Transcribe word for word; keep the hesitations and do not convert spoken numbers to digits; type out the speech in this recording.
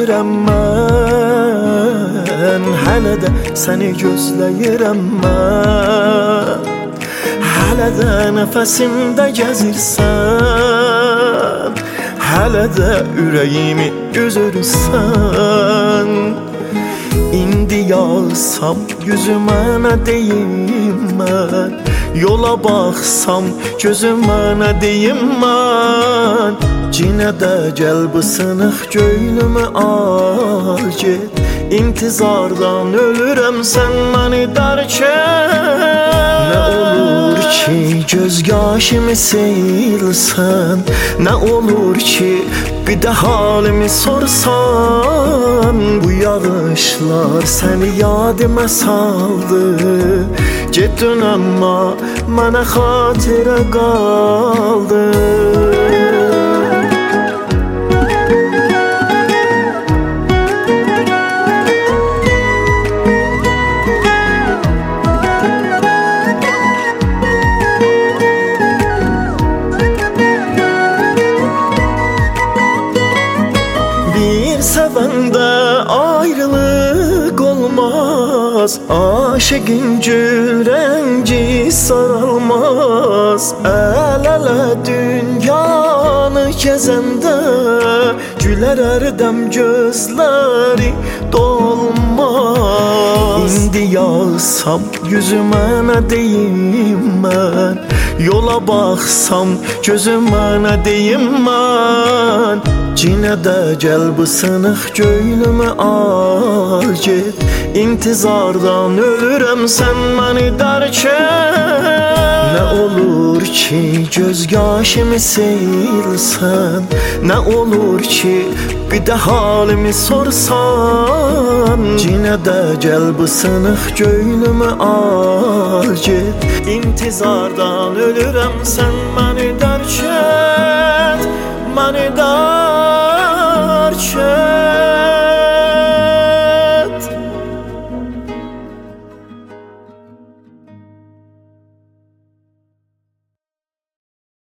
ölürəm mən, hələ də səni gözləyirəm mən. Hələ də nəfəsimdə gəzirsən, hələ də ürəyimi üzürsən. İndi yağsam yüzümə nə deyim mən, yola baxsam gözümə nə deyim mən. Cinə də gəl bu sınıq göynümü al get, intizardan ölürəm sən məni dərkən. Nə olur ki göz yaşımı silsən, nə olur ki bir də halimi sorsan. Bu yağışlar səni yadıma saldı, getdin amma mənə xatirə qaldı. Sevəndə ayrılıq olmaz, aşıqın gül-rəngi saralmaz. Əl-ələ dünyanı gəzəndə gülər ərdəm gözləri dolmaz. İndi yağsam yüzümə nə deyim mən, yola baxsam gözümə nə deyim mən. Cinə də gəl bu sınıq göynümü al get, intizardan ölürəm sən məni dərkən. Nə olur ki göz yaşımı silsən, nə olur ki bir də halimi sorsan. Cinə də gəl bu sınıq göynümü al get, intizardan ölürəm sən məni